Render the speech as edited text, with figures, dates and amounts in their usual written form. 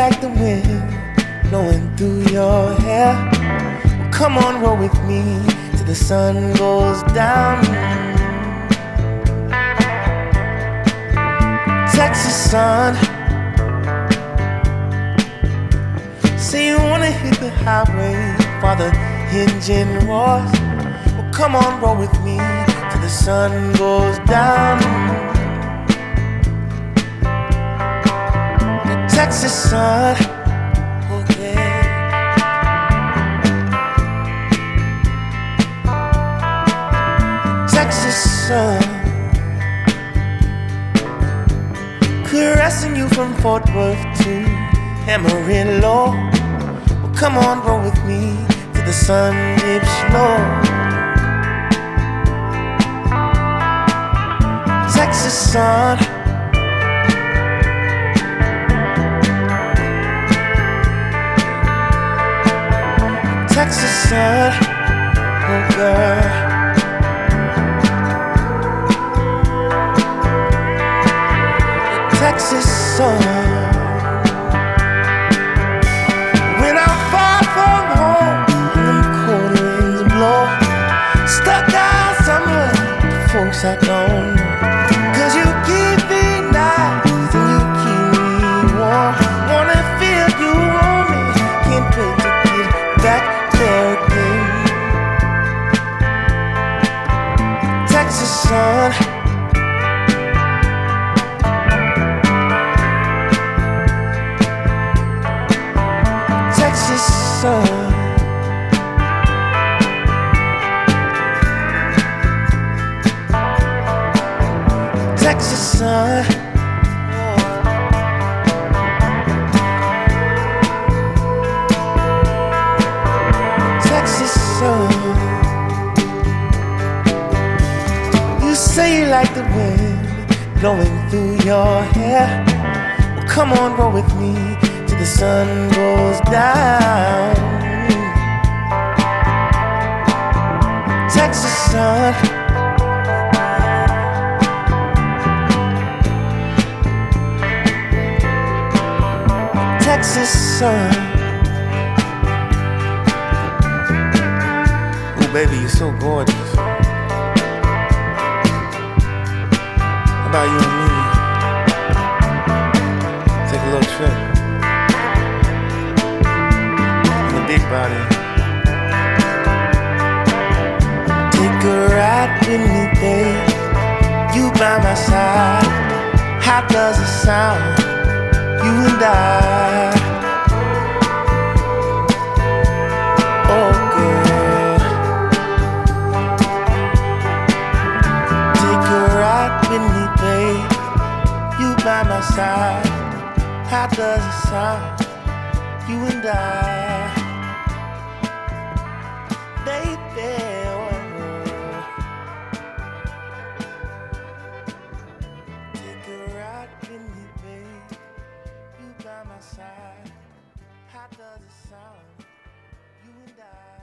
like the wind blowing through your hair. Well, come on, roll with me till the sun goes down. Texas sun, say you wanna hit the highway while the engine roars. Well, come on, roll with me till the sun goes down. The Texas sun, oh yeah. Texas sun, caressing you from Fort Worth to Amarillo. Well, come on, roll with me till the sun dips low. Texas sun, Texas sun, oh girl. Texas sun. When I'm far from home and them cold winds blow, stuck out somewhere with folks I don't know. 'Cause you keep me nice and you keep me warm. Wanna feel you on me, can't wait to get back there again. Texas sun, Texas sun, Texas sun, Texas sun. You say you like the wind blowing through your hair. Well, come on, roll with me till the sun goes down. Texas sun, Texas sun. Ooh, baby, you're so gorgeous. How about you and me? Take a little trip. Big body. Take a ride with me, babe. You by my side. How does it sound? You and I. Oh, girl. Take a ride with me, babe. You by my side. How does it sound? You and I. Baby, take a ride with me, babe. You by my side. How does it sound? You and I.